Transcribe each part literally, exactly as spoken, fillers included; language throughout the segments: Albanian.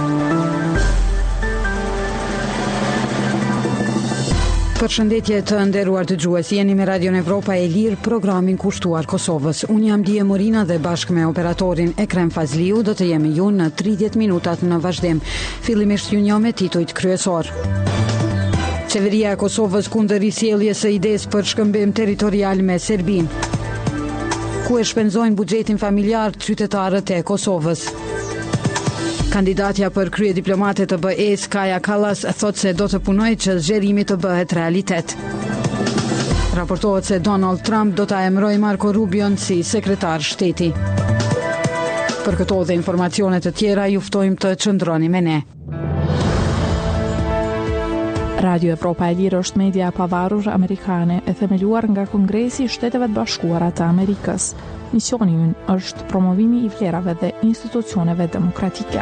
Përshëndetje të nderuar dëgjues, jeni me Radio Evropa e Lirë, programin kushtuar Kosovës. Unë jam Dije Morina dhe bashkë me operatorin Ekrem Fazliu do të jemi ju në tridhjetë minutat në vazhdim. Fillimisht ju njoh me titujt kryesor. Qeveria e Kosovës kundër risjelljes së idesë për shkëmbim territorial me Serbinë. Ku e shpenzojnë buxhetin familjar qytetarët e Kosovës? Kandidatja për krye diplomate të B E-s Kaja Kallas thot se do të punojë që zgjerimi të bëhet realitet. Raportohet se Donald Trump do ta emërojë Marco Rubion si sekretar shteti. Për këto dhe informacione të tjera ju ftojmë të qëndroni me ne. Radio Evropa e Lirë është media e pavarur amerikane e themeluar nga Kongresi i Shteteve të Bashkuara të Amerikës. Misioni ynë është promovimi i vlerave dhe institucioneve demokratike.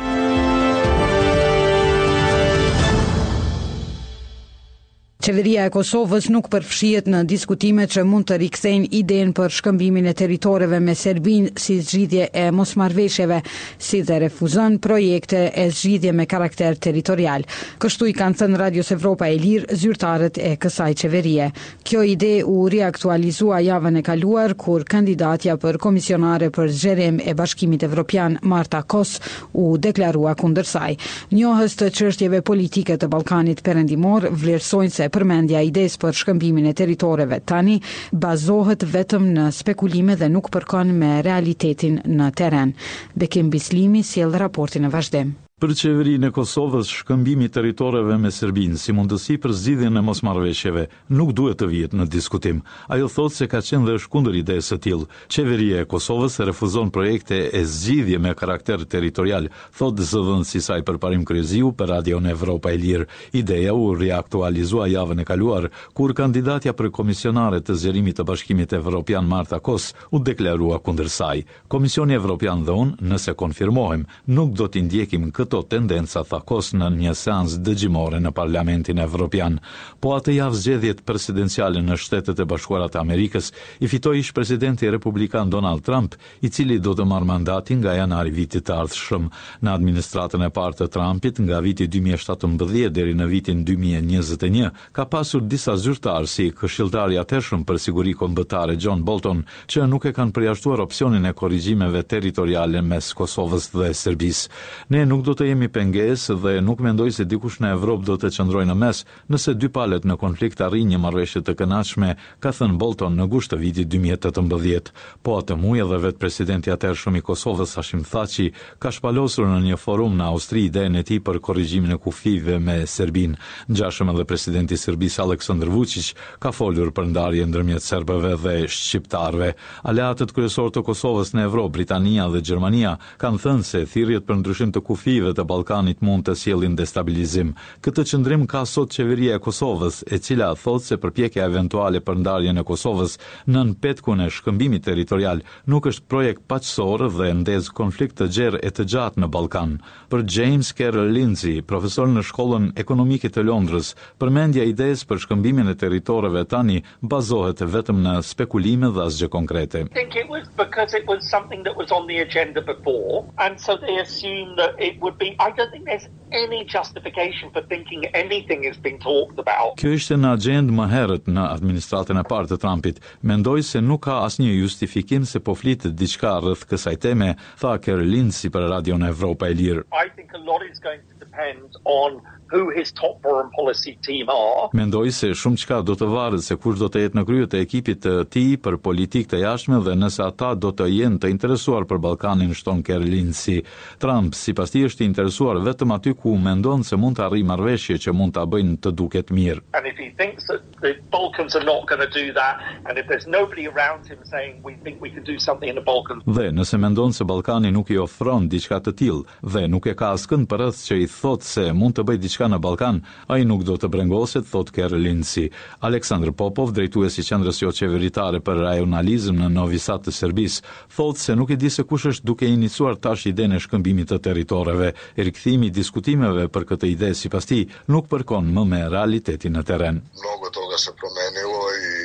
Qeveria e Kosovës nuk përfshihet në diskutime që mund të rikthejnë idenë për shkëmbimin e territoreve me Serbinë si zgjidhje e mosmarrveshjeve, si dhe refuzon projekte e zgjidhje me karakter territorial. Kështu i kanë thënë Radios Evropa e Lirë zyrtarët e kësaj qeverie. Kjo ide u riaktualizua javën e kaluar kur kandidatja për komisionare për zgjerim e Bashkimit Evropian Marta Kos u deklarua kundër saj. Njohës të çështjeve politike të Ballkanit Perëndimor vlerësojnë se përmendja e idesë për shkëmbimin e territoreve tani bazohet vetëm në spekulime dhe nuk përkon me realitetin në terren. Bekim Bislimi sjell raportin në vazhdim. Për qeverinë e Kosovës, shkëmbimi i territoreve me Serbinë si mundësi për zgjidhjen e mosmarrveshjeve nuk duhet të vihet në diskutim. Ajo thotë se ka qenë dhe është kundër idesë së tillë. Qeveria e Kosovës refuzon projekte e zgjidhje me karakter territorial, thotë zëvendësi i saj përparim Kryeziu për Radion Evropa e Lirë. Ideja u riaktualizua javën e kaluar kur kandidatja për komisionare të zgjerimit të Bashkimit Evropian Marta Kos u deklarua kundër saj. Komisioni Evropian dhe unë, nëse konfirmohem, nuk do t'i ndjekim këtë to tendenca tha Kos në një seancë dëgjimore në Parlamentin Evropian. Po atë javë zgjedhjet presidenciale në Shtetet e Bashkuara të Amerikës i fitoi ish presidenti republikan Donald Trump, i cili do të marrë mandatin nga janari vitit të ardhshëm. Në administratën e parë të Trumpit nga viti dy mijë e shtatëmbëdhjetë deri në vitin dy mijë e njëzet e një, ka pasur disa zyrtarë si këshilltari i atëhershëm për siguri kombëtare John Bolton, që nuk e kanë përjashtuar opsionin e korrigjimeve territoriale mes Kosovës dhe Serbisë. Ne nuk do të jemi pengesë dhe nuk mendoj se dikush në Evropë do të qëndrojë në mes nëse dy palët në konflikt arrin një marrëveshje të kënaqshme, ka thënë Bolton në gusht të vitit dy mijë e tetëmbëdhjetë. Po atë muaj edhe vetë presidenti i atëhershëm i Kosovës Hashim Thaçi ka shpalosur në një forum në Austri idenë e tij për korrigjimin e kufive me Serbinë. Ngjashëm edhe presidenti i Serbisë Aleksandar Vučić ka folur për ndarje ndërmjet serbëve dhe shqiptarëve. Aleatët kryesorë të Kosovës në Evropë, Britania dhe Gjermania kanë thënë se thirrjet për ndryshim të kufive të Ballkanit mund të sjellin destabilizim. Këtë qëndrim ka sot qeveria e Kosovës, e cila thotë se përpjekja eventuale për ndarjen e Kosovës nën petkun e shkëmbimit territorial nuk është projekt paqësor dhe ndez konflikt të gjerë e të gjatë në Ballkan. Për James Carroll Lindsay, profesor në shkollën ekonomike të Londrës, përmendja e idesë për shkëmbimin e territoreve tani bazohet vetëm në spekulime dhe asgjë konkrete. I think it was because it was something that was on the agenda before, and so they assumed that it would be. I don't think there's any justification for thinking anything is being talked about. Kjo ishte në agjendë më herët në administratën e parë të Trumpit. Mendoj se nuk ka asnjë justifikim se po flitet diçka rreth kësaj teme, tha Kerlin si për Radion Evropa e Lirë. I think a lot is going to depend on who his top foreign policy team are. Mendoj se shumë çka do të varet se kush do të jetë në krye të ekipit të tij për politikë të jashtme dhe nëse ata do të jenë të interesuar për Ballkanin, shton Kerlin si. Trump sipas tij është i interesuar vetëm aty ku mendon se mund të arrijë marrëveshje që mund ta bëjnë të duket mirë. And if he thinks that the Balkans are not going to do that, and if there's nobody around him saying we think we can do something in the Balkans. Dhe nëse mendon se Ballkani nuk i ofron diçka të tillë dhe nuk e ka askënd përreth që i thotë se mund të bëjë diçka në Ballkan, ai nuk do të brengoset, thot Kerlin si. Aleksandr Popov, drejtuesi i qendrës jo qeveritare për rajonalizëm në Novi Sad të Serbisë, thotë se nuk e di se kush është duke iniciuar tash idenë e shkëmbimit të territoreve. Rikthimi i diskutimeve për këtë ide sipas tij nuk përkon më me realitetin në terren. Mnogo toga se promenilo i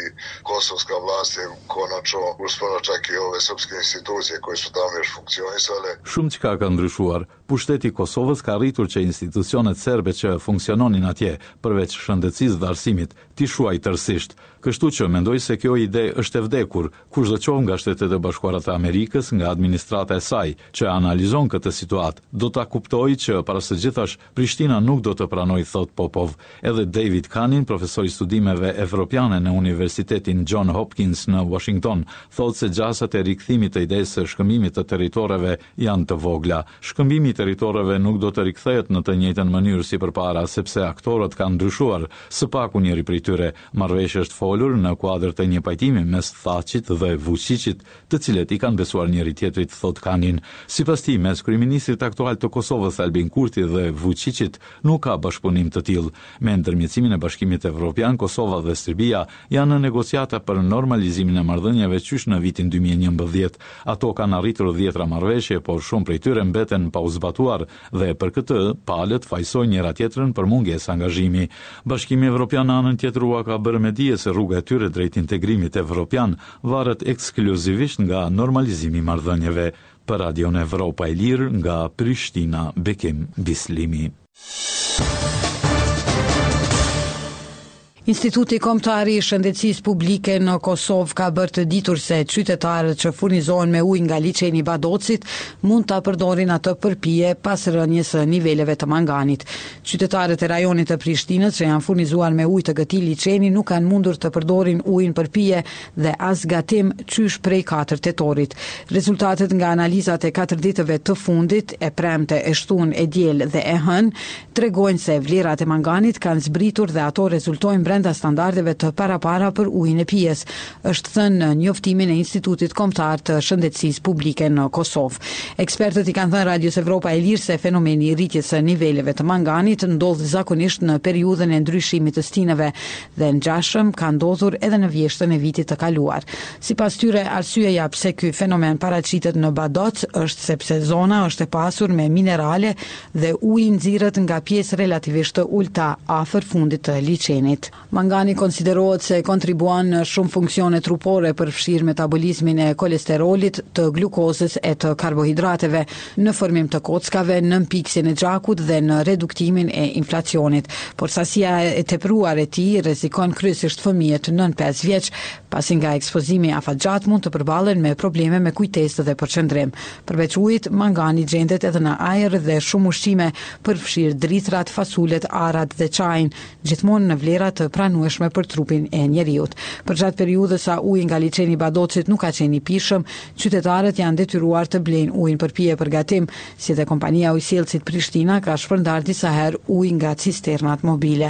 kosovska vlast je konačno uspela čak i ove srpske institucije koje su tamo još funkcionisale. Shumë çka ka ndryshuar. Pushteti i Kosovës ka arritur që institucionet serbe që funksiononin atje, përveç shëndetësisë dhe arsimit, t'i shuaj tërësisht. Kështu që mendoj se kjo ide është e vdekur, kushdo qoftë nga Shtetet e Bashkuara të Amerikës, nga administrata e saj, që analizon këtë situatë, do ta kuptojë që para së gjithash Prishtina nuk do të pranojë, thot Popov. Edhe David Kanin, profesor i studimeve evropiane në Universitetin John Hopkins në Washington, thot se gjasat e rikthimit të idesë së shkëmbimit të territoreve janë të vogla. Shkëmbimi i territoreve nuk do të rikthehet në të njëjtën mënyrë si përpara, sepse aktorët kanë ndryshuar. Së paku njëri prej tyre marrëveshje është folur në kuadër të një pajtimi mes Thachit dhe Vučićit, të cilët i kanë besuar njëri tjetrit, thot Kanin. Sipas tij, mes kryeministrit aktual të Kosovës Albin Kurti dhe Vučićit nuk ka bashkëpunim të tillë. Me ndërmjetësimin e Bashkimit Evropian, Kosova dhe Serbia janë në negociata për normalizimin e marrëdhënieve qysh në vitin dy mijë e njëmbëdhjetë. Ato kanë arritur dhjetra marrëveshje, por shumë prej tyre mbeten pa u zbatuar dhe për këtë palët fajsojnë njëra tjetrën për mungesë angazhimi. Bashkimi Evropian anën tjetër u ka bërë me dije se rruga e tyre drejt integrimit evropian varet ekskluzivisht nga normalizimi i marrëdhënieve. Për Radion Evropa e Lirë nga Prishtina, Bekim Bislimi. Instituti Kombëtar i Shëndetësisë Publike në Kosovë ka bërë të ditur se qytetarët që furnizohen me ujë nga liçeni i Badocit mund ta përdorin atë për pije pas rënies së niveleve të manganit. Qytetarët e rajonit të Prishtinës që janë furnizuar me ujë të këtij liçeni nuk kanë mundur të përdorin ujin për pije dhe as gatim qysh prej katër tetorit. Rezultatet nga analizat e katër ditëve të fundit, e premte, e shtunë, e diel dhe e hën, tregojnë se vlerat e manganit kanë zbritur dhe ato rezultojnë brenda standardeve të parapara për ujin e pijes, është thënë në njoftimin e Institutit Kombëtar të Shëndetësisë Publike në Kosovë. Ekspertët i kanë thënë Radios Evropa e Lirë se fenomeni i rritjes së niveleve të manganit ndodh zakonisht në periudhën e ndryshimit të stinëve dhe ngjashëm ka ndodhur edhe në vjeshtën e vitit të kaluar. Sipas tyre, arsyeja pse ky fenomen paraqitet në Badoc është sepse zona është e pasur me minerale dhe uji nxirret nga pjesë relativisht të ulta afër fundit të liçenit. Mangani konsiderohet se kontribuan në shumë funksione trupore përfshirë metabolizmin e kolesterolit, të glukozës e të karbohidrateve, në formim të kockave, në mpiksjen e gjakut dhe në reduktimin e inflacionit. Por sasia e tepruar e tij rrezikon kryesisht fëmijët nën pesë vjeç, pasi nga ekspozimi afatgjat mund të përballen me probleme me kujtesë dhe përqendrim. Përveç ujit, mangani gjendet edhe në ajër dhe shumë ushqime, përfshirë dritrat, fasulet, arrat dhe çajin, gjithmonë në vlera të pranueshme për trupin e njeriut. Për gjatë periudhës sa uji nga liçeni i Badocit nuk ka qenë i pishëm, qytetarët janë detyruar të blejnë ujin për pije për gatim, si dhe kompania ujësjellësit Prishtina ka shpërndar disa herë ujë nga cisternat mobile.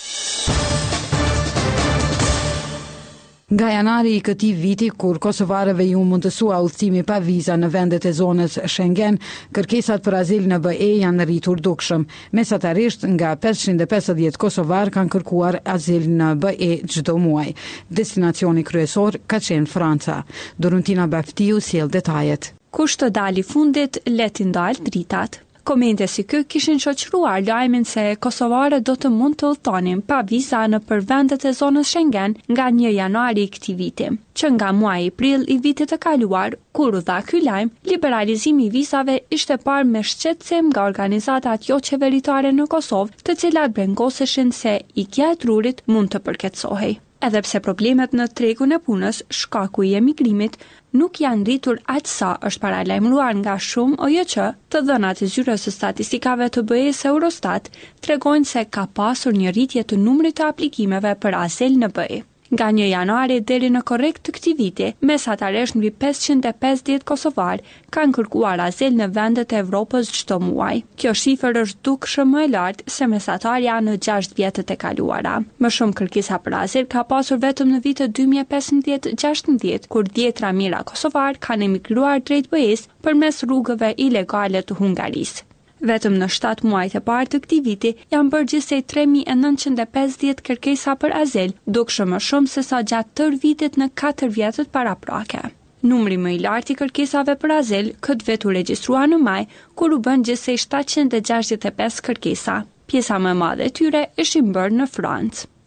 Nga janari i këtij viti, kur kosovarëve ju mundësua udhëtimi pa viza në vendet e zonës Schengen, kërkesat për azil në B E janë rritur dukshëm. Mesatarisht, nga pesëqind e pesëdhjetë kosovar kanë kërkuar azil në B E çdo muaj. Destinacioni kryesor ka qenë Franca. Doruntina Baftiu sjell detajet. Kush të dali fundit, le t'i ndalë dritat. Komente si ky kishin shoqëruar lajmin se kosovarët do të mund të udhtonin pa viza në për vendet e zonës Schengen nga një janari i këtij viti, që nga muaji prill i vitit të kaluar, kur u dha ky lajm, liberalizimi i vizave ishte parë me shqetësim nga organizatat jo qeveritare në Kosovë, të cilat brengoseshin se ikja e trurit mund të përkeçohej. Edhe pse problemet në tregun e punës, shkaku i emigrimit, nuk janë rritur aq sa është paralajmëruar nga shumë O J Q, të dhënat e zyrës së statistikave të B E-s Eurostat tregojnë se ka pasur një rritje të numrit të aplikimeve për azil në B E. Nga një janari deri në korrekt të këtij viti, mesatarisht mbi pesëqind e pesëdhjetë kosovar kanë kërkuar azil në vendet e Evropës çdo muaj. Kjo shifër është dukshëm më e lartë se mesatarja në gjashtë vjetët e kaluara. Më shumë kërkesa për azil ka pasur vetëm në vitet dy mijë e pesëmbëdhjetë gjashtëmbëdhjetë, kur dhjetra mijëra kosovar kanë emigruar drejt B E-s përmes rrugëve ilegale të Hungarisë. Vetëm në shtatë muajt e parë të këtij viti janë bërë gjithsej tre mijë e nëntëqind e pesëdhjetë kërkesa për azil, dukshëm më shumë se sa gjatë tërë vitit në katër vjetët paraprake. Numri më i lartë i kërkesave për azil këtë vit u regjistrua në maj, kur u bën gjithsej shtatëqind e gjashtëdhjetë e pesë kërkesa. Pjesa më e madhe e tyre ishin bërë në Francë.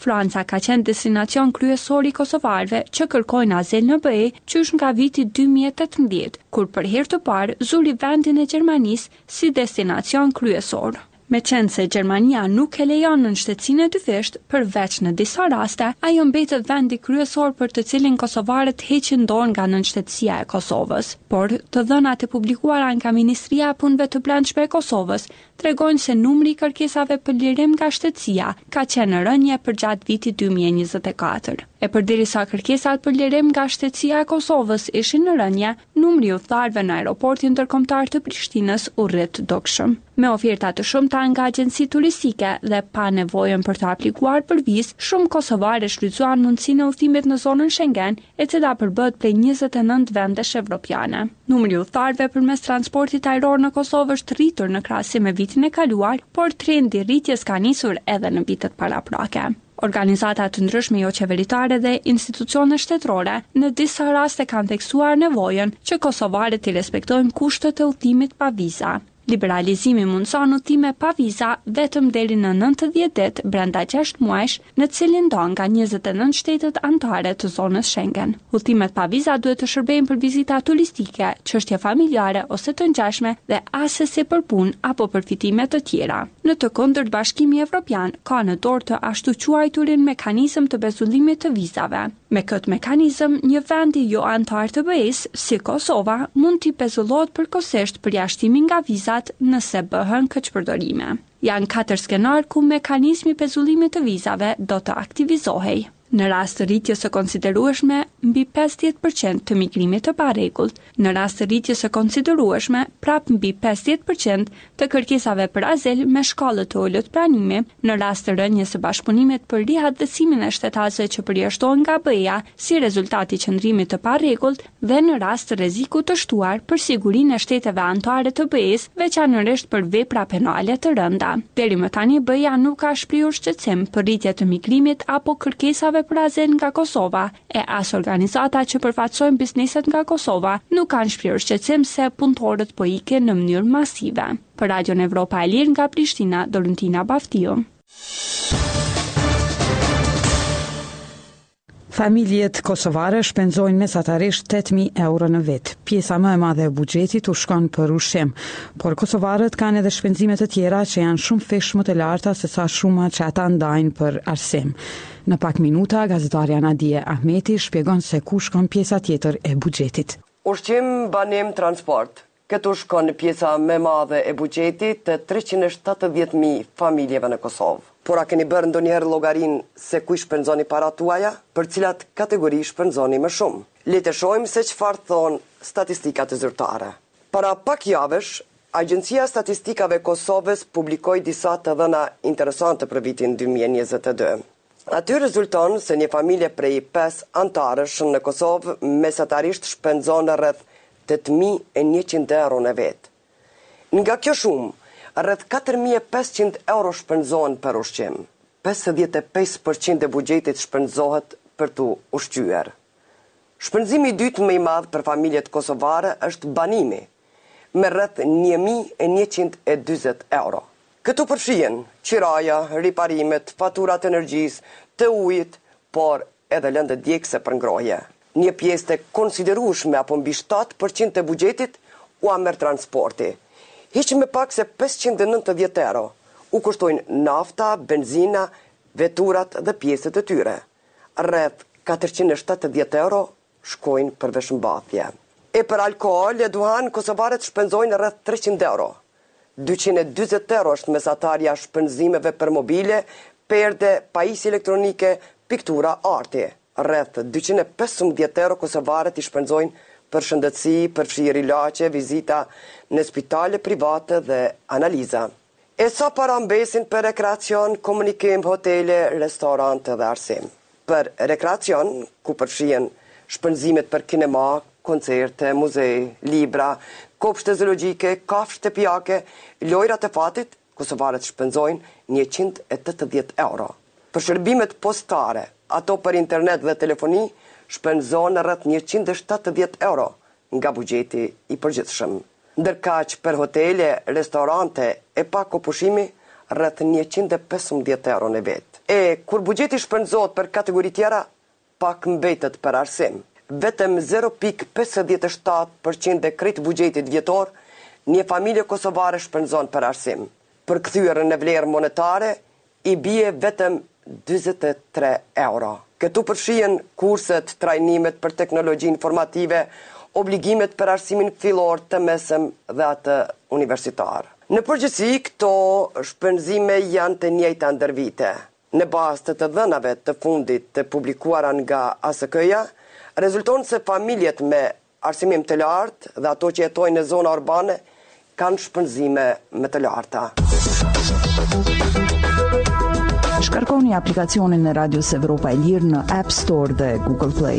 Franca ka qenë destinacion kryesor i kosovarëve që kërkojnë azyl në B E qysh nga viti dy mijë e tetëmbëdhjetë, kur për herë të parë zuli vendin e Gjermanisë si destinacion kryesor. Me qenë se Gjermania nuk e lejon në shtetësinë e dyfisht, përveç në disa raste, ajo mbetet vendi kryesor për të cilin kosovarët heqin dorë nga nënshtetësia e Kosovës. Por të dhënat e publikuara nga Ministria e Punëve të Brendshme e Kosovës tregojnë se numri i kërkesave për lirim nga shtetësia ka qenë në rënje përgjatë vitit dy mijë e njëzet e katër. E përderisa kërkesat për lirim nga shtetësia e Kosovës ishin në rënje, numri i udhëtarëve në aeroportin ndërkombëtar të Prishtinës u rrit dogshëm. Me oferta të shumta nga agjenci turistike dhe pa nevojën për të aplikuar për vizë, shumë kosovarë shfrytzuan mundësinë e udhëtimit në zonën Schengen, e cila përbëhet prej njëzet e nëntë vendesh evropiane. Numri i udhëtarëve përmes transportit ajror në Kosovë është rritur në krahasim me vitin e kaluar, por trendi i rritjes ka nisur edhe në vitet paraprake. Organizata të ndryshme jo qeveritare dhe institucione shtetërore në disa raste kanë theksuar nevojën që kosovarët i respektojnë kushtet e udhëtimit pa viza. Liberalizimi mundson udhëtime pa viza vetëm deri në nëntëdhjetë ditë brenda gjashtë muajsh, në cilin do nga njëzet e nëntë shtetet anëtare të zonës Schengen. Udhëtimet pa viza duhet të shërbejnë për vizita turistike, çështje familjare ose të ngjashme dhe asesi për punë apo përfitime të tjera. Në të kundërt, Bashkimi Evropian ka në dorë të ashtu quajturin mekanizëm të bezullimit të vizave. Me këtë mekanizëm, një vendi jo antar të B E-s, si Kosova, mund t'i pezullohet përkohësisht përjashtimin nga vizat nëse bëhen këçpërdorime. Janë katër skenar ku mekanizmi i pezullimit të vizave do të aktivizohej. Në rast të rritjes së konsiderueshme mbi pesëdhjetë përqind të migrimit të parregullt, në rast të rritjes së konsiderueshme prap mbi pesëdhjetë përqind të kërkesave për azyl me shkallë të ulët pranimi, në rast të rënjes së bashkëpunimit për rihatësimin e shtetësve që përjashtohen nga B E-ja si rezultat i qëndrimit të parregullt dhe në rast të rrezikut të shtuar për sigurinë e shteteve anëtare të B E-s, veçanërisht për vepra penale të rënda. Deri më tani B E-ja nuk ka shprehur shqetësim për rritje të migrimit apo kërkesave për azyl nga Kosova, e as organizata që përfaqësojnë bizneset nga Kosova nuk kanë shprehur shqetësim se punëtorët po ikin në mënyrë masive. Për Radion Evropa e Lirë nga Prishtina, Dorentina Baftiu. Familjet kosovare shpenzojnë mesatarisht tetë mijë euro në vit. Pjesa më e madhe e buxhetit u shkon për ushqim, por kosovarët kanë edhe shpenzime të tjera që janë shumë fish më të larta se sa shuma që ata ndajnë për arsim. Në pak minuta, gazetarja Nadije Ahmeti shpjegon se ku shkon pjesa tjetër e buxhetit. Ushqim, banim, transport. Këtu shkon pjesa më e madhe e buxhetit të treqind e shtatëdhjetë mijë familjeve në Kosovë. Por a keni bërë ndonjëherë llogarin se ku i shpenzoni parat tuaja? Për cilat kategori shpenzoni më shumë? Le të shohim se çfarë thon statistikat e zyrtare. Para pak javësh, Agjencia e Statistikave e Kosovës publikoi disa të dhëna interesante për vitin dy mijë e njëzet e dy. Aty rezulton se një familje prej pesë antarësh në Kosovë mesatarisht shpenzon rreth tetë mijë e njëqind euro në vit. Nga kjo shumë, rreth katër mijë e pesëqind euro shpenzohen për ushqim. pesëdhjetë e pesë përqind e buxhetit shpenzohet për të ushqyer. Shpenzimi i dytë më i madh për familjet kosovare është banimi, me rreth një mijë e njëqind e dyzet euro. Këtu përfshihen qiraja, riparimet, faturat e energjisë, të ujit, por edhe lëndë djegëse për ngrohje. Një pjesë të konsiderueshme apo mbi shtatë përqind të buxhetit u merr transporti. Hiç më pak se pesëqind e nëntëdhjetë euro u kushtojnë nafta, benzina, veturat dhe pjesët e tyre. Rreth katërqind e shtatëdhjetë euro shkojnë për veshmbathje. E për alkool e duhan kosovarët shpenzojnë rreth treqind euro. dyqind e dyzet euro është mesatarja shpenzimeve për mobile, perde, pajisje elektronike, piktura, arti. Rreth dyqind e pesëmbëdhjetë euro kosovarët i shpenzojnë për shëndetësi, përfshirë ilaçe, vizita në spitale private dhe analiza. E sa para mbesin për rekreacion, komunikim, hotele, restorante dhe arsim. Për rekreacion, ku përfshihen shpenzimet për kinema, koncerte, muze, libra, kopshte zoologjike, kafshë shtëpiake, lojrat e fatit, kosovarët shpenzojnë njëqind e tetëdhjetë euro. Për shërbimet postare, ato për internet dhe telefoni, shpenzon rreth njëqind e shtatëdhjetë euro nga buxheti i përgjithshëm. Ndërkaq për hotele, restorante e pa kopushimi, rreth njëqind e pesëmbëdhjetë euro në vit. E kur buxheti shpenzohet për kategori tjera, pak mbetet për arsim. Vetëm zero pikë pesëdhjetë e shtatë përqind e krejt buxhetit vjetor një familje kosovare shpenzon për arsim. Për kthyerën në vlerë monetare i bie vetëm dyzet e tre euro. Këtu përfshihen kurset, trajnimet për teknologji informative, obligimet për arsimin fillor të mesëm dhe atë universitar. Në përgjithësi, këto shpenzime janë të njëjta ndër vite. Në bazë të të dhënave të fundit të publikuara nga A S K-ja, rezulton se familjet me arsimim të lartë dhe ato që jetojnë në zona urbane kanë shpenzime më të larta. Shkarkoni aplikacionin e Radios Evropa e Lirë në App Store dhe Google Play.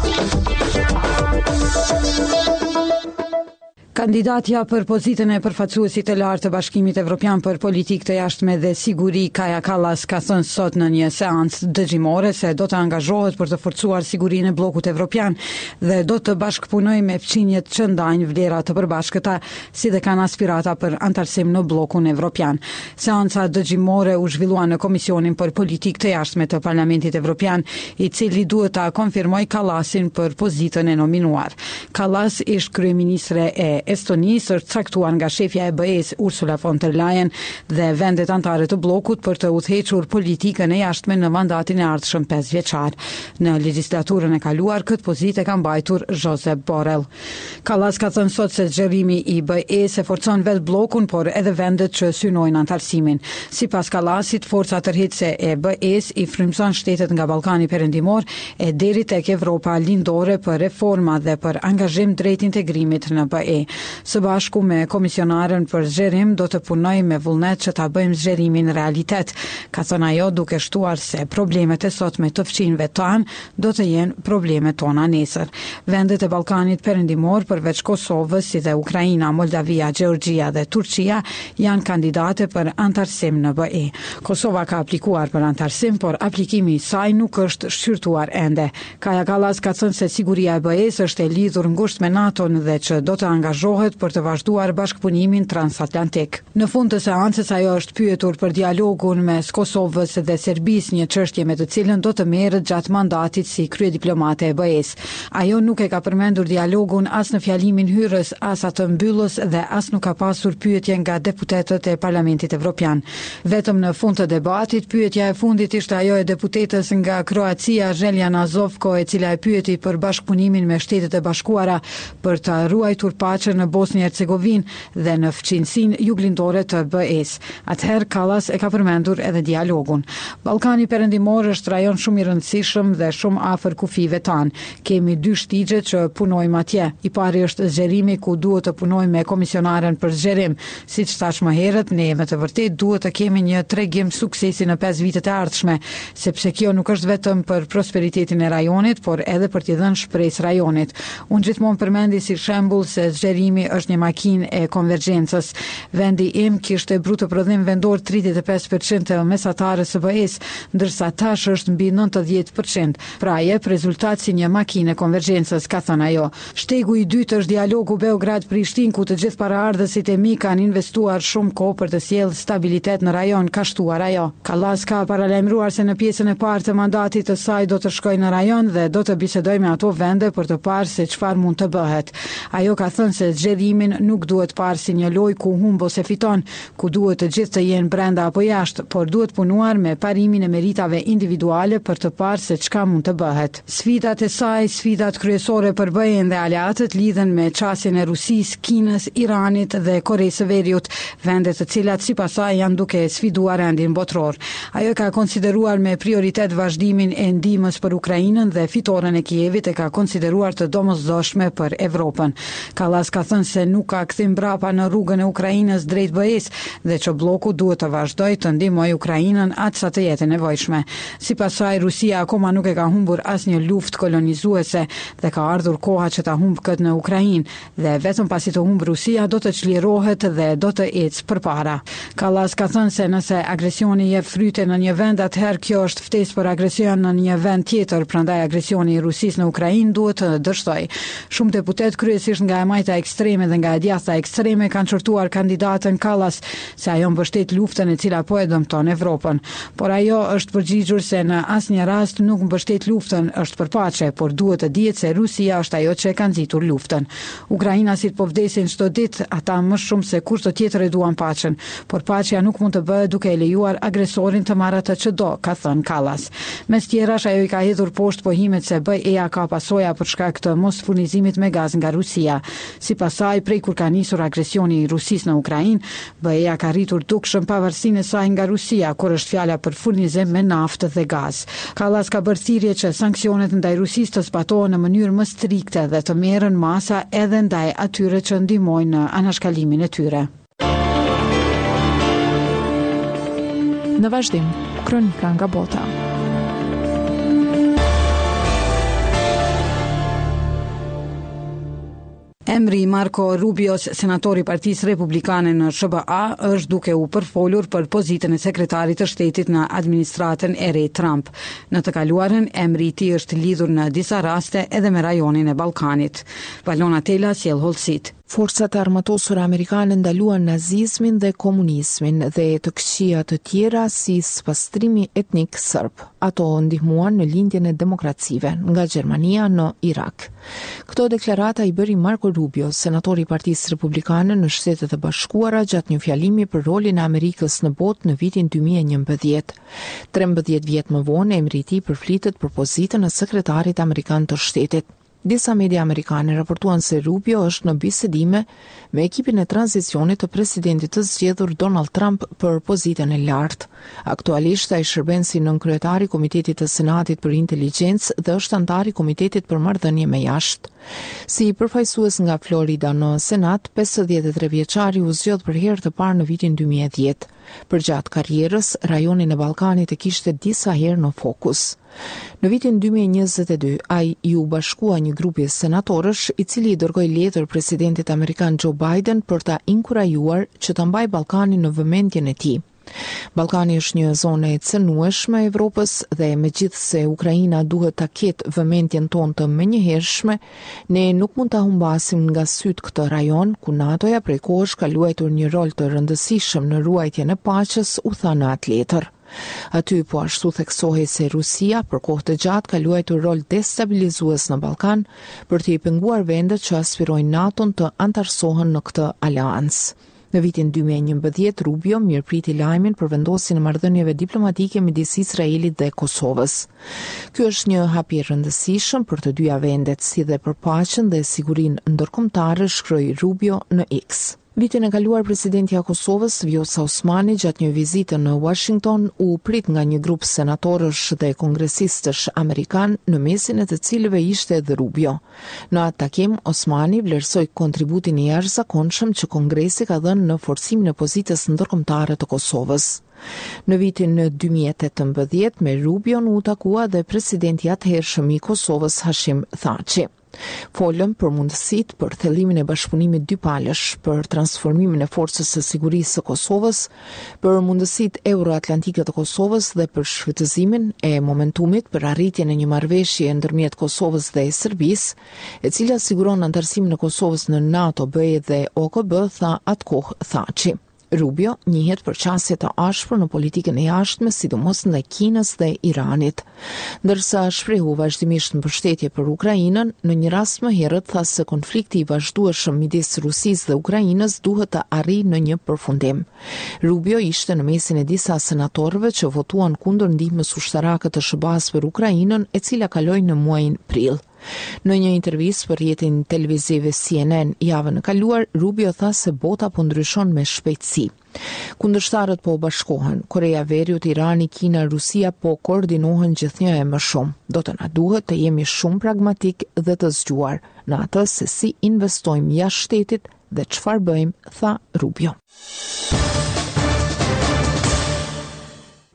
Kandidatja për pozitën e përfaqësuesit të lartë të Bashkimit Evropian për politikë të jashtme dhe siguri, Kaja Kallas, ka thënë sot në një seancë dëgjimore se do të angazhohet për të forcuar sigurinë e bllokut evropian dhe do të bashkëpunojë me fqinjet që ndajnë vlera të përbashkëta, si dhe kanë aspirata për antarësim në bllokun evropian. Seanca dëgjimore u zhvillua në Komisionin për Politikë të Jashtme të Parlamentit Evropian, i cili duhet ta konfirmojë Kallasin për pozitën e nominuar. Kallas ish kryeministre e Estonisë, është caktuar nga shefja e B E-s Ursula von der Leyen dhe vendet anëtare të bllokut për të udhëhequr politikën e jashtme në mandatin e ardhshëm pesë vjeçar. Në legjislaturën e kaluar këtë pozitë ka mbajtur Josep Borrell. Kallas ka thënë sot se zgjerimi i B E-s e forcon vetë bllokun, por edhe vendet që synojnë antarësimin. Sipas Kallasit, forca tërheqëse e B E-s i frymëson shtetet nga Ballkani Perëndimor e deri tek Evropa lindore për reforma dhe për angazhim drejt integrimit në B E. Së bashku me komisionaren për zgjerim do të punoj me vullnet që ta bëjmë zgjerimin realitet, ka thënë ajo, duke shtuar se problemet e sotme të fqinjve tanë do të jenë problemet tona nesër. Vendet e Ballkanit Perëndimor përveç Kosovës, si dhe Ukraina, Moldavia, Gjeorgjia dhe Turqia janë kandidate për antarësim në B E. Kosova ka aplikuar për antarësim, por aplikimi i saj nuk është shqyrtuar ende. Kaja Kallas ka thënë se siguria e B E-s është e lidhur ngushtë me NATO-n dhe që do të angazhohet për të vazhduar bashkëpunimin transatlantik. Në fund të seancës ajo është pyetur për dialogun mes Kosovës dhe Serbisë, një çështje me të cilën do të merret gjatë mandatit si kryediplomate e B E-s. Ajo nuk e ka përmendur dialogun as në fjalimin hyrës, as atë mbyllës dhe as nuk ka pasur pyetje nga deputetët e Parlamentit Evropian. Vetëm në fund të debatit, pyetja e fundit ishte ajo e deputetës nga Kroacia, Željana Zovko, e cila e pyeti për bashkëpunimin me Shtetet e Bashkuara për të ruajtur paqen në Bosnjë Hercegovinë dhe në fqinësinë juglindore të B E-s. Atëherë Kallas e ka përmendur edhe dialogun. Ballkani Perëndimor është rajon shumë i rëndësishëm dhe shumë afër kufive tanë. Kemi dy shtigje që punojmë atje. I pari është zgjerimi, ku duhet të punojmë me komisionaren për zgjerim. Siç thash më herët, ne me të vërtetë duhet të kemi një tregim suksesi në pesë vitet e ardhshme, sepse kjo nuk është vetëm për prosperitetin e rajonit, por edhe për t'i dhënë shpresë rajonit. Unë gjithmonë përmendi si shembull se zgjerimi është një makinë e konvergjencës. Vendi im kishte bruto prodhim vendor tridhjetë e pesë përqind të mesatarës së B E-s, ndërsa tash është mbi nëntëdhjetë përqind. Pra jep rezultat si një makinë e konvergjencës, ka thënë ajo. Shtegu i dytë është dialogu Beograd-Prishtinë, ku të gjithë paraardhësit e mi kanë investuar shumë kohë për të sjellë stabilitet në rajon, ka shtuar ajo. Kallas ka paralajmëruar se në pjesën e parë të mandatit të saj do të shkojë në rajon dhe do të bisedojë me ato vende për të parë se çfarë mund të bëhet. Ajo ka thënë se zgjerimin nuk duhet parë si një lojë ku humb ose fiton, ku duhet të gjithë të jenë brenda apo jashtë, por duhet punuar me parimin e meritave individuale për të parë se çka mund të bëhet. Sfidat e saj, sfidat kryesore për B E-n dhe aleatët lidhen me çasjen e Rusisë, Kinës, Iranit dhe Koresë së Veriut, vende të cilat sipas saj janë duke sfiduar rendin botror. Ajo ka konsideruar me prioritet vazhdimin e ndihmës për Ukrainën dhe fitoren e Kievit e ka konsideruar të domosdoshme për Evropën. Kallas ka thënë se nuk ka kthim brapa në rrugën e Ukrainës drejt B E-s dhe që bloku duhet të vazhdojë të ndihmojë Ukrainën atë sa të jetë nevojshme. Sipas saj, Rusia akoma nuk e ka humbur asnjë luftë kolonizuese dhe ka ardhur koha që ta humb këtë në Ukrainë dhe vetëm pasi të humb Rusia do të çlirohet dhe do të ecë përpara. Kallas ka thënë se nëse agresioni jep fryte në një vend, atëherë kjo është ftesë për agresion në një vend tjetër, prandaj agresioni i Rusisë në Ukrainë duhet të dështojë. Shumë deputet kryesisht nga e majta ekstreme dhe nga e djathta ekstreme kanë çortuar kandidatën Kallas se ajo mbështet luftën e cila po e dëmton Evropën. Por ajo është përgjigjur se në asnjë rast nuk mbështet luftën, është për paqe, por duhet të dihet se Rusia është ajo që e ka nxitur luftën. Ukrainasit po vdesin çdo ditë, ata më shumë se kurrë tjetër e duan paqen, por paqja nuk mund të bëhet duke e lejuar agresorin të marrë atë që do, ka thënë Kallas. Mes tjerash, ajo i ka hedhur poshtë pohimet se B E A ka pasoja për shkak të mos furnizimit me gaz nga Rusia. Sipas saj, prej kur ka nisur agresioni i Rusisë në Ukrainë, B E A ka rritur dukshëm pavarësinë e saj nga Rusia, kur është fjala për furnizim me naftë dhe gaz. Kallas ka bërë thirrje që sanksionet ndaj Rusisë të zbatohen në mënyrë më strikte dhe të merren masa edhe ndaj atyre që ndihmojnë në anashkalimin e tyre. Në vazhdim, kronika nga bota. Emri Marco Rubios, senatori i Partisë Republikane në S B A, është duke u përfolur për pozitën e sekretarit të shtetit në administratën e re Trump. Në të kaluarën, emri i tij është lidhur në disa raste edhe me rajonin e Ballkanit. Valona Tela sjell hollësitë. Forcat armatosur amerikane ndaluan nazizmin dhe komunizmin dhe të këqija të tjera si spastrimi etnik serb. Ato ndihmuan në lindjen e demokracive nga Gjermania në Irak. Këto deklarata i bëri Marco Rubio, senatori i Partisë Republikane në Shtetet e Bashkuara, gjatë një fjalimi për rolin e Amerikës në botë në vitin dy mijë e njëmbëdhjetë. trembëdhjetë vjet më vonë, emri i tij përflitet për pozitën e sekretarit amerikan të shtetit. Disa media amerikane raportuan se Rubio është në bisedime me ekipin e tranzicionit të presidentit të zgjedhur Donald Trump për pozitën e lartë. Aktualisht ai shërben si nënkryetari i Komitetit të Senatit për Inteligjencë dhe është antar i Komitetit për Marrëdhënie me Jashtë. Si përfaqësues nga Florida në Senat, pesëdhjetë e tre vjeçari u zgjodh për herë të parë në vitin dy mijë e dhjetë. Përgjatë karrierës, rajonin e Ballkanit e kishte disa herë në fokus. Në vitin dy mijë e njëzet e dy, ai ju bashkua një grupi senatorësh i cili i dërgoi letër presidentit amerikan Joe Biden për ta inkurajuar që të mbajë Ballkanin në vëmendjen e tij. Ballkani është një zonë e cënueshme e Evropës dhe megjithse Ukraina duhet ta ketë vëmendjen tonë të menjëhershme, ne nuk mund ta humbasim nga syt këtë rajon ku NATO-ja prej kohësh ka luajtur një rol të rëndësishëm në ruajtjen e paqes, u tha në atë letër. Aty po ashtu theksohej se Rusia për kohë të gjatë ka luajtur rol destabilizues në Ballkan për të i penguar vendet që aspirojnë NATO-n të antarësohen në këtë aleancë. Në vitin dy mijë e njëmbëdhjetë, Rubio mirëpriti lajmin për vendosjen e marrëdhënieve diplomatike midis Izraelit dhe Kosovës. Ky është një hap i rëndësishëm për të dyja vendet, si dhe për paqen dhe sigurinë ndërkombëtare, shkroi Rubio në X. Vitin e kaluar, presidentja e Kosovës, Vjosa Osmani, gjatë një vizite në Washington, u prit nga një grup senatorësh dhe kongresistësh amerikan, në mesin e të cilëve ishte edhe Rubio. Në atë takim, Osmani vlerësoi kontributin e jashtëzakonshëm që Kongresi ka dhënë në forcimin e pozitës ndërkombëtare të Kosovës. Në vitin dy mijë e tetëmbëdhjetë, me Rubion u takua dhe presidenti i atëhershëm i Kosovës, Hashim Thaçi. Folëm për mundësitë për thellimin e bashkëpunimit dypalësh, për transformimin e forcës së sigurisë së Kosovës, për mundësitë euroatlantike të Kosovës dhe për shfrytëzimin e momentumit për arritjen e një marrëveshje ndërmjet Kosovës dhe Serbisë, e cila siguron antarësimin e Kosovës në NATO, B E dhe O K B, tha atkoh Thaçi. Rubio njihet për qasje të ashpër në politikën e jashtme, sidomos ndaj Kinës dhe Iranit. Ndërsa shprehu vazhdimisht mbështetje për Ukrainën, në një rast më herët tha se konflikti i vazhdueshëm midis Rusisë dhe Ukrainës duhet të arrijë në një përfundim. Rubio ishte në mesin e disa senatorëve që votuan kundër ndihmës ushtarake të S B A-s për Ukrainën, e cila kaloi në muajin prill. Në një intervistë për rrjetin televiziv C N N javën e kaluar, Rubio tha se bota po ndryshon me shpejtësi. Kundërshtarët po bashkohen, Korea Veriut, Irani, Kina, Rusia po koordinohen gjithnjë e më shumë. Do të na duhet të jemi shumë pragmatik dhe të zgjuar në atë se si investojmë jashtë shtetit dhe çfarë bëjmë, tha Rubio.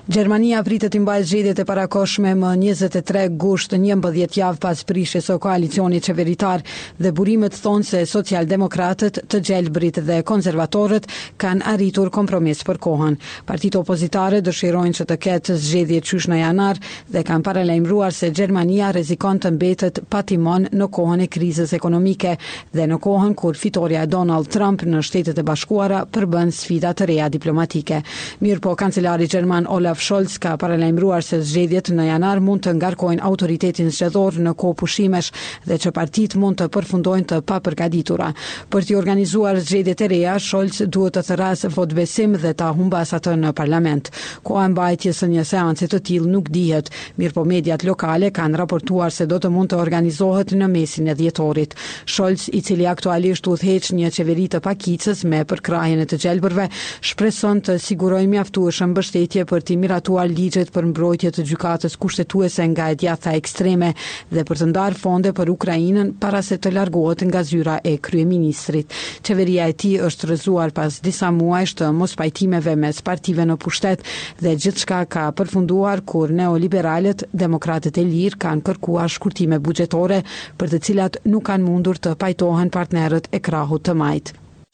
Gjermania pritet të mbajë zgjedhjet e parakohshme më njëzet e tre gusht, njëmbëdhjetë javë pas prishjes së koalicionit qeveritar, dhe burimet thonë se socialdemokratët, të gjelbrit dhe konservatorët kanë arritur kompromis për kohën. Partitë opozitare dëshirojnë që të ketë zgjedhje qysh në janar dhe kanë paralajmëruar se Gjermania rrezikon të mbetet pa timon në kohën e krizës ekonomike dhe në kohën kur fitoria e Donald Trump në Shtetet e Bashkuara përbën sfida të reja diplomatike. Mirë po, kancelari gjerman Olaf Scholz ka paralajmëruar se zgjedhjet në janar mund të ngarkojnë autoritetin zgjedhor në kohë pushimesh dhe që partitë mund të përfundojnë të papërgatitura. Për të organizuar zgjedhjet e reja, Scholz duhet të thërasë votbesim dhe ta humbas atë në parlament. Koha e mbajtjes së një seance të tillë nuk dihet, mirëpo mediat lokale kanë raportuar se do të mund të organizohet në mesin e dhjetorit. Scholz, i cili aktualisht udhëheq një qeveri të pakicës me përkrahjen e të gjelbërve, shpreson të sigurojë mjaftueshëm mbështetje për të miratuar ligjet për mbrojtje të gjykatës kushtetuese nga e djatha ekstreme dhe për të ndarë fonde për Ukrainën para se të largohet nga zyra e kryeministrit. Qeveria e tij është rrëzuar pas disa muajsh të mospajtimeve mes partive në pushtet dhe gjithçka ka përfunduar kur neoliberalët, demokratët e lirë, kanë kërkuar shkurtime buxhetore për të cilat nuk kanë mundur të pajtohen partnerët e krahut të majt.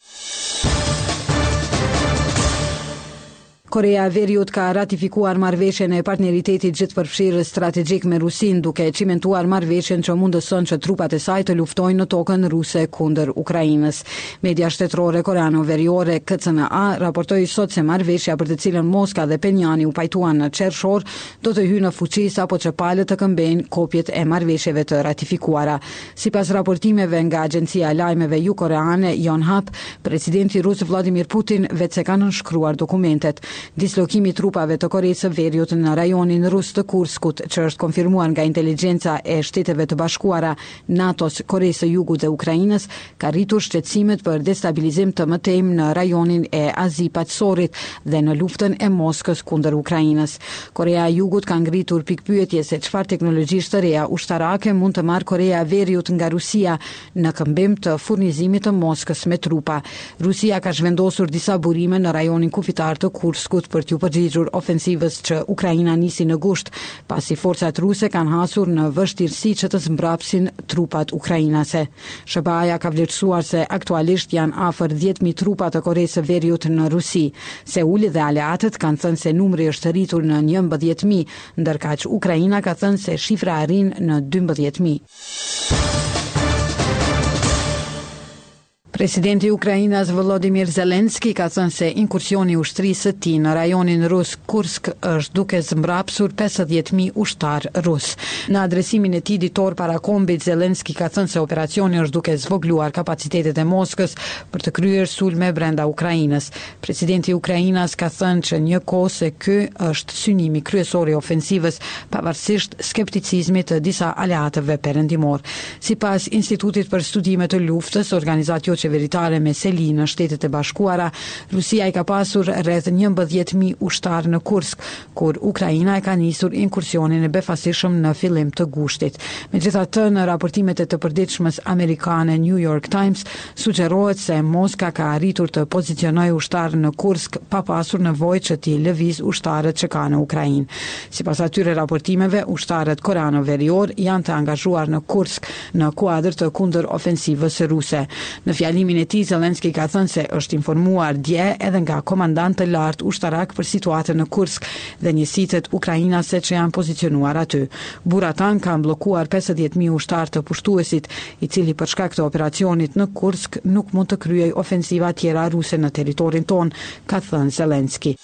Korea e Veriut ka ratifikuar marrëveshjen e partneritetit gjithëpërfshirës strategjik me Rusin, duke cimentuar marrëveshjen që mundëson që trupat e saj të luftojnë në tokën ruse kundër Ukrainës. Media shtetërore koreano-veriore K C N A raportoi sot se marrëveshja për të cilën Moska dhe Penjani u pajtuan në qershor do të hyjë në fuqi sapo që palët të këmbejnë kopjet e marrëveshjeve të ratifikuara. Sipas raportimeve nga agjencia e lajmeve jugokoreane Yonhap, presidenti rus Vladimir Putin vetë se ka nënshkruar dokumentet. Dislokimi i trupave të Koreisë së Veriut në rajonin rus të Kurskut, që është konfirmuar nga inteligjenca e Shteteve të Bashkuara, NATO-s, Koreisë së Jugut dhe Ukrainës, ka rritur shqetësimet për destabilizim të mëtejmë në rajonin e Azi-Paqësorit dhe në luftën e Moskës kundër Ukrainës. Korea e Jugut ka ngritur pikpyetje se çfarë teknologjish të reja ushtarake mund të marrë Korea e Veriut nga Rusia në këmbim të furnizimit të Moskës me trupa. Rusia ka zhvendosur disa burime në rajonin kufitar të Kurskut për t'u përgjigjur ofensivës që Ukraina nisi në gusht, pasi forcat ruse kanë hasur në vështirësi që të zmbrapsin trupat ukrainase. S B A-ja ka vlerësuar se aktualisht janë afër dhjetë mijë trupa të Koreisë së Veriut në Rusi. Seuli dhe aleatët kanë thënë se numri është rritur në njëmbëdhjetë mijë, ndërkaq Ukraina ka thënë se shifra arrin në dymbëdhjetë mijë. Presidenti i Ukrainës Volodymyr Zelensky ka thënë se inkursioni i ushtrisë së tij në rajonin rus Kursk është duke zmbrapsur pesëdhjetë mijë ushtar rus. Në adresimin e tij ditor para kombit, Zelensky ka thënë se operacioni është duke zvogluar kapacitetet e Moskës për të kryer sulme brenda Ukrainës. Presidenti i Ukrainës ka thënë që një kohë se ky është synimi kryesor i ofensivës, pavarësisht skepticizmit të disa aleatëve perëndimor. Sipas Institutit për Studime të Luftës, organizacioni qeveritare me seli në Shtetet e Bashkuara, Rusia i ka pasur rreth njëmbëdhjetë mijë ushtar në Kursk, kur Ukraina e ka nisur inkursionin e befasishëm në fillim të gushtit. Megjithatë, në raportimet e të përditshmës amerikane New York Times sugjerohet se Moska ka arritur të pozicionojë ushtar në Kursk pa pasur nevojë që t'i lëviz ushtarët që ka në Ukrainë. Sipas atyre raportimeve, ushtarët koreano-verior janë të angazhuar në Kursk në kuadër të kundër ofensivës ruse. Në fjalimin e tij, Zelensky ka thënë se është informuar dje edhe nga komandant të lartë ushtarak për situatën në Kursk dhe njësitet ukrainase që janë pozicionuar aty. Buratan kanë bllokuar pesëdhjetë mijë ushtar të pushtuesit, i cili për shkak të operacionit në Kursk nuk mund të kryej ofensiva tjera ruse në territorin ton, ka thënë Zelensky.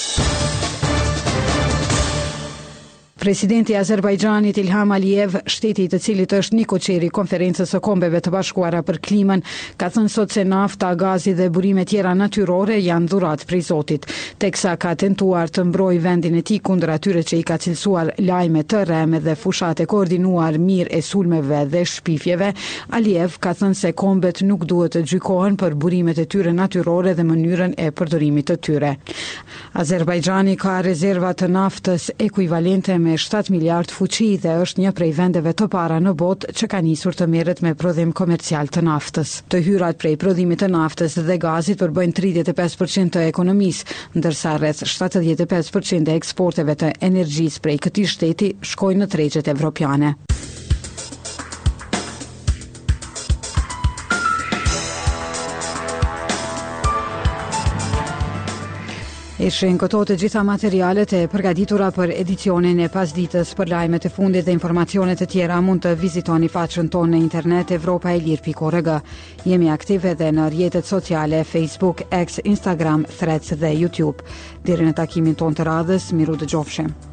Presidenti i Azerbajxhanit Ilham Aliyev, shteti i të cilit është një koqeri i Konferencës së Kombeve të Bashkuara për Klimën, ka thënë sot se nafta, gazi dhe burime tjera natyrore janë dhurat prej Zotit. Teksa ka tentuar të mbrojë vendin e tij kundër atyre që i ka cilësuar lajme të rreme dhe fushat e koordinuar mirë e sulmeve dhe shpifjeve, Aliyev ka thënë se kombet nuk duhet të gjykohen për burimet e tyre natyrore dhe mënyrën e përdorimit të tyre. Azerbajxhani ka rezerva të naftës ekuivalente me me shtatë miliard fuqi dhe është një prej vendeve të para në botë që ka nisur të merret me prodhim komercial të naftës. Të hyrat prej prodhimit të naftës dhe gazit përbëjnë tridhjetë e pesë përqind të ekonomisë, ndërsa rreth shtatëdhjetë e pesë përqind e eksporteve të energjisë prej këtij shteti shkojnë në tregjet evropiane. Ishin këto të gjitha materialet e përgatitura për edicionin e pasditës. Për lajmet e fundit dhe informacionet e tjera mund të vizitoni faqen tonë në internet evropa e lirë pikë org. Jemi aktive edhe në rrjetet sociale Facebook, X, Instagram, Threads dhe YouTube. Deri në takimin tonë të radhës, miru dëgjofshim.